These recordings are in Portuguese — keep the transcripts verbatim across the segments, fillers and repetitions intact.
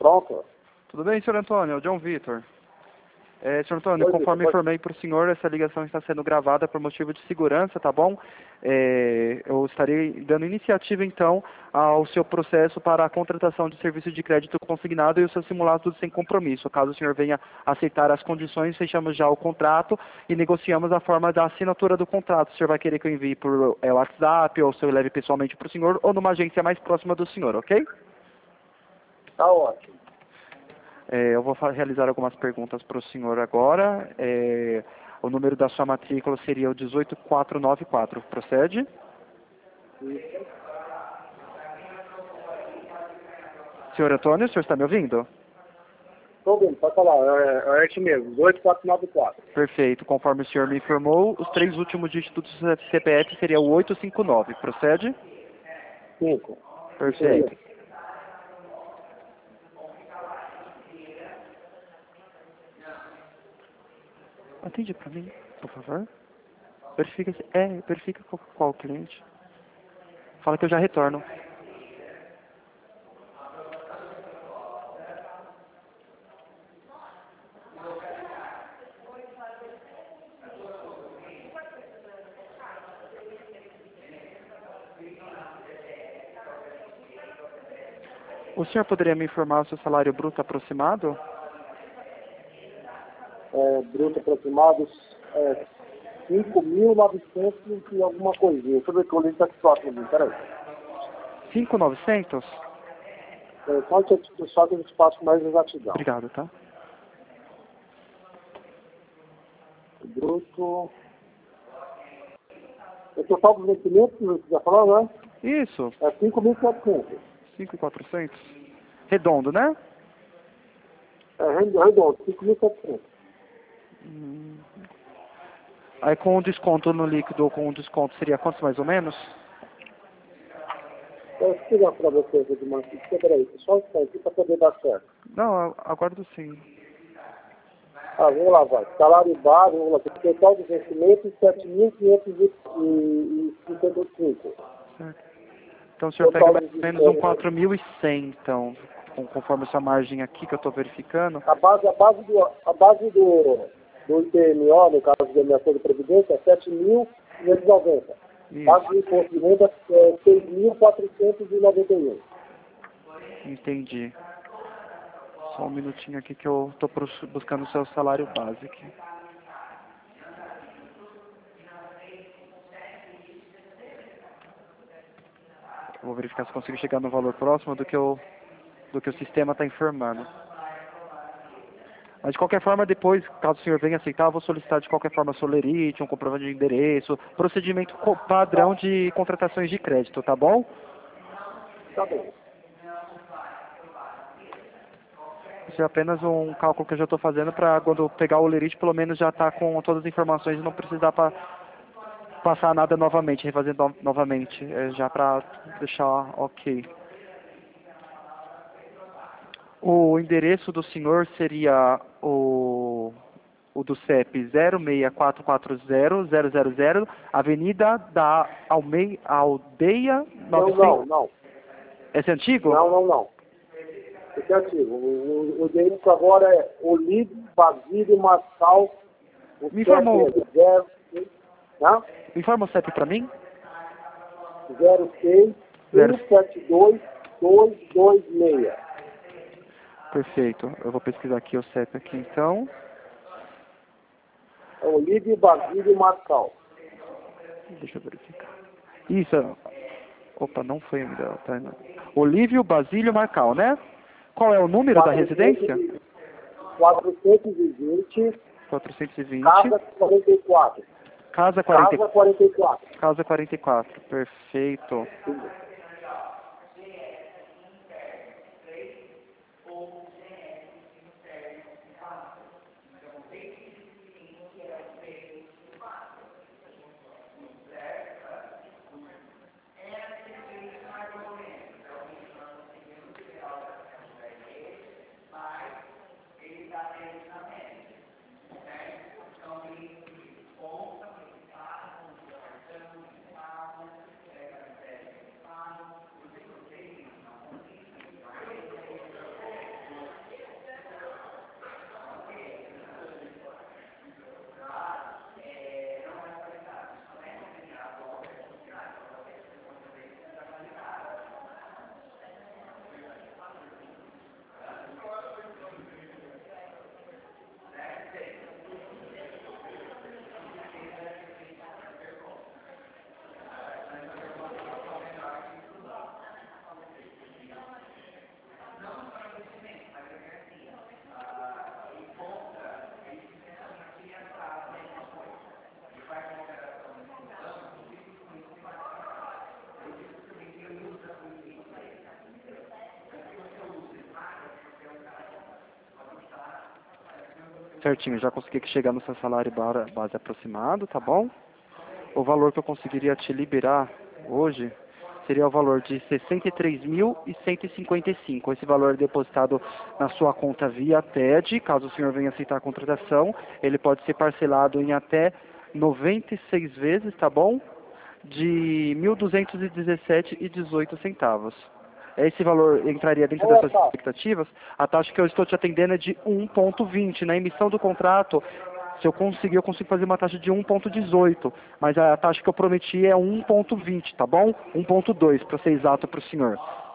Pronto. Tudo bem, senhor Antônio? É o John Vitor. É, senhor Antônio, Oi, conforme Vitor, informei para o senhor, essa ligação está sendo gravada por motivo de segurança, tá bom? É, eu estarei dando iniciativa, então, ao seu processo para a contratação de serviço de crédito consignado e o seu simulado sem compromisso. Caso o senhor venha aceitar as condições, fechamos já o contrato e negociamos a forma da assinatura do contrato. O senhor vai querer que eu envie por é, WhatsApp, ou se eu leve pessoalmente para o senhor, ou numa agência mais próxima do senhor, ok? tá ótimo. É, eu vou fa- realizar algumas perguntas para o senhor agora. É, o número da sua matrícula seria o dezoito mil quatrocentos e noventa e quatro. Procede? Isso. Senhor Antônio, o senhor está me ouvindo? Tô vendo, pode falar. É, é esse mesmo, dezoito quatrocentos e noventa e quatro. Perfeito. Conforme o senhor me informou, os três últimos dígitos do C P F seria o oitocentos e cinquenta e nove. Procede? cinco. Isso aí. Perfeito. Atende para mim, por favor. Verifica se... É, verifica qual, qual cliente. Fala que eu já retorno. O senhor poderia me informar o seu salário bruto aproximado? É, bruto aproximado, é, cinco mil e novecentos e alguma coisinha. Deixa eu ver que o link tá aqui próximo de mim, peraí. cinco mil e novecentos? É, só que eu só que eu te passo mais exatidão. Obrigado, tá? Bruto. O total dos vencimentos que você já falou, né? Isso, É cinco mil e quatrocentos. cinco mil e quatrocentos. Redondo, né? É redondo, cinco mil e quatrocentos. Hum. Aí com o desconto no líquido ou com o desconto seria quanto mais ou menos? Eu vou pegar para você aqui de uma ficha, peraí, só um instante para poder dar certo. Não, eu aguardo sim. Ah, vamos lá, vai. Salário base, vamos lá. Total de vencimento, sete mil quinhentos e cinquenta e cinco. Certo. Então o senhor pega Total mais de ou menos um é, quatro mil e cem, então, com- conforme essa margem aqui que eu estou verificando. a base, a base do, a base do, do I P M O, no caso da minha folha de previdência, é sete mil quinhentos e noventa. Base Isso, do imposto de renda é seis mil quatrocentos e noventa e um. entendi. Só um minutinho aqui que eu estou buscando o seu salário base aqui. Eu vou verificar se consigo chegar no valor próximo do que, eu, do que o sistema está informando. Mas de qualquer forma, depois, caso o senhor venha aceitar, eu vou solicitar de qualquer forma solerite, um comprovante de endereço, procedimento co- padrão de contratações de crédito, tá bom? Tá bom. Isso é apenas um cálculo que eu já estou fazendo para quando eu pegar o olerite, pelo menos já estar com todas as informações e não precisar pa passar nada novamente, refazer no novamente, é, já para deixar ok. O endereço do senhor seria o, o do C E P zero seis quatro quatro zero zero zero zero, Avenida da Almei, Aldeia Não, novecentos. não, não. Esse é antigo? Não, não, não. Esse é antigo. O, o, o endereço agora é Olive Basílio Mascal. O Me informou, C E P é zero, né? me informa o C E P para mim? zero seis Zero. um sete dois dois dois seis. Perfeito. Eu vou pesquisar aqui o C E P aqui então. É Olive Basílio Mascal. Deixa eu verificar. Isso. Opa, não foi ainda. Tá, não. Olívio Basílio Marcal, né? Qual é o número da residência? quatrocentos e vinte, quatrocentos e vinte. Casa quarenta e quatro. Casa quarenta. Casa quarenta e quatro. Casa quarenta e quatro. Perfeito. Certinho, já consegui chegar no seu salário ba- base aproximado, tá bom? O valor que eu conseguiria te liberar hoje seria o valor de sessenta e três mil cento e cinquenta e cinco. Esse valor é depositado na sua conta via T E D. Caso o senhor venha aceitar a contratação, ele pode ser parcelado em até noventa e seis vezes, tá bom? De mil duzentos e dezessete reais e dezoito centavos. Esse valor entraria dentro das Olha suas só. expectativas. A taxa que eu estou te atendendo é de um vírgula vinte. Na emissão do contrato, se eu conseguir, eu consigo fazer uma taxa de um vírgula dezoito. Mas a taxa que eu prometi é um vírgula vinte, tá bom? um vírgula dois, para ser exato para o senhor.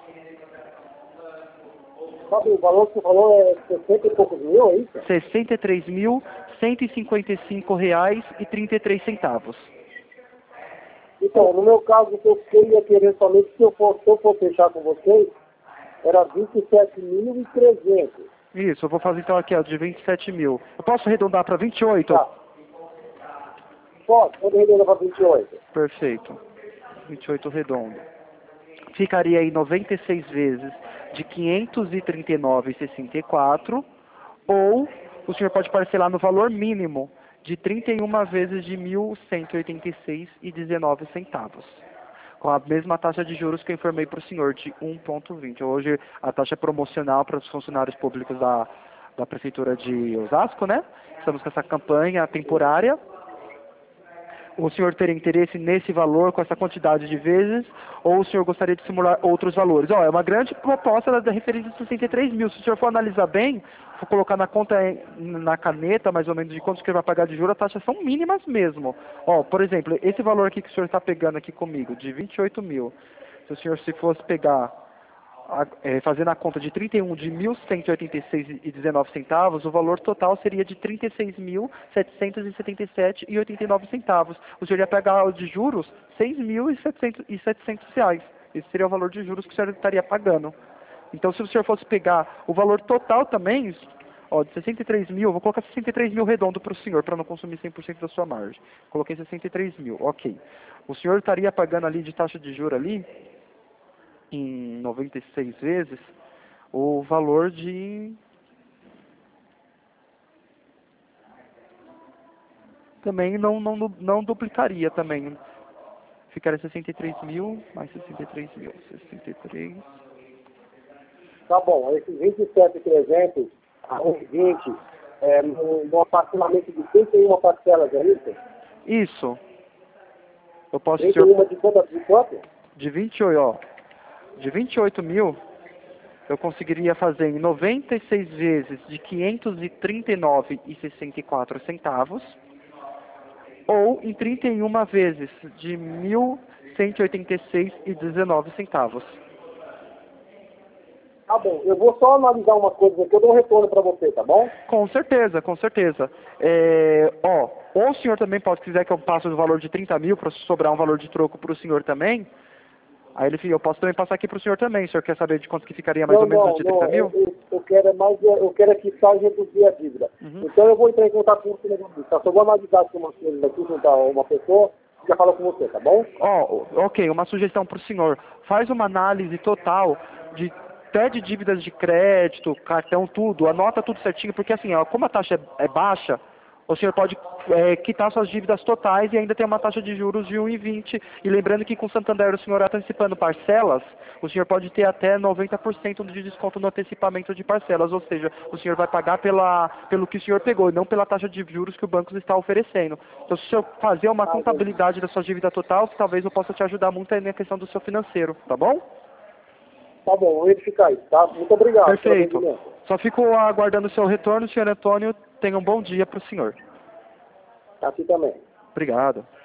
Sabe, o valor que você falou é sessenta e poucos mil, é isso? sessenta e três mil cento e cinquenta e cinco reais e trinta e três centavos. Então, no meu caso, o que eu queria querer somente, se eu for, se eu for fechar com vocês, era vinte e sete mil e trezentos. Isso, eu vou fazer então aqui, ó, de vinte e sete mil. Eu posso arredondar para vinte e oito? Tá. Pode, pode arredondar para vinte e oito. Perfeito. vinte e oito redondo. Ficaria aí noventa e seis vezes de quinhentos e trinta e nove reais e sessenta e quatro, ou o senhor pode parcelar no valor mínimo de trinta e uma vezes de mil cento e oitenta e seis reais e dezenove centavos, com a mesma taxa de juros que eu informei para o senhor, de um vírgula vinte. Hoje a taxa é promocional para os funcionários públicos da, da Prefeitura de Osasco, né? Estamos com essa campanha temporária. O senhor teria interesse nesse valor, com essa quantidade de vezes, ou o senhor gostaria de simular outros valores? Ó, é uma grande proposta da, da referência de sessenta e três mil. Se o senhor for analisar bem, for colocar na conta, na caneta, mais ou menos, de quanto que ele vai pagar de juros, as taxas são mínimas mesmo. Ó, por exemplo, esse valor aqui que o senhor está pegando aqui comigo, de vinte e oito mil, se o senhor se fosse pegar, a, é, fazendo a conta de trinta e um de mil cento e oitenta e seis reais e dezenove centavos, o valor total seria de trinta e seis mil setecentos e setenta e sete reais e oitenta e nove centavos. O senhor ia pegar de juros seis mil e setecentos reais. Esse seria o valor de juros que o senhor estaria pagando. Então, se o senhor fosse pegar o valor total também, ó, de sessenta e três mil, vou colocar sessenta e três mil redondo para o senhor, para não consumir cem por cento da sua margem. Coloquei sessenta e três mil, ok. O senhor estaria pagando ali de taxa de juros ali, em noventa e seis vezes, o valor de... Também não, não, não duplicaria também. Ficaria sessenta e três mil, mais sessenta e três mil. sessenta e três... Tá bom, esses vinte e sete mil e trezentos, a um vinte, é, no, no parcelamento de trinta e uma parcelas, é isso? Isso. Eu posso... trinta e uma de quanto? De quanto? De vinte e oito, ó. De vinte e oito mil, eu conseguiria fazer em noventa e seis vezes de quinhentos e trinta e nove reais e sessenta e quatro centavos, ou em trinta e uma vezes de mil cento e oitenta e seis reais e dezenove centavos. Tá bom, eu vou só analisar uma coisa aqui, eu dou um retorno para você, tá bom? Com certeza, com certeza. É, ó, ou o senhor também pode, se quiser que eu passe o valor de trinta mil para sobrar um valor de troco para o senhor também. Aí ele, eu posso também passar aqui para o senhor também. O senhor quer saber de quanto que ficaria mais Não, ou menos não, de trinta não, mil? eu, eu quero é mais, eu quero é quitar e reduzir a dívida. Uhum. Então eu vou entrar em contato com você negócio disso. Tá? Só vou analisar com umas coisas aqui, juntar uma pessoa que já fala com você, tá bom? Ó, ok, uma sugestão para o senhor. Faz uma análise total de até de dívidas de crédito, cartão, tudo. Anota tudo certinho, porque assim, ó, como a taxa é, é baixa, o senhor pode é, quitar suas dívidas totais e ainda tem uma taxa de juros de um vírgula vinte. E lembrando que com o Santander o senhor antecipando parcelas, o senhor pode ter até noventa por cento de desconto no antecipamento de parcelas. Ou seja, o senhor vai pagar pela, pelo que o senhor pegou, e não pela taxa de juros que o banco está oferecendo. Então, se o senhor fazer uma contabilidade da sua dívida total, talvez eu possa te ajudar muito aí na questão do seu financeiro, tá bom? Tá bom, vou verificar isso, tá? Muito obrigado. Perfeito. Só fico aguardando o seu retorno, senhor Antônio. Tenha um bom dia para o senhor. Aqui também. Obrigado.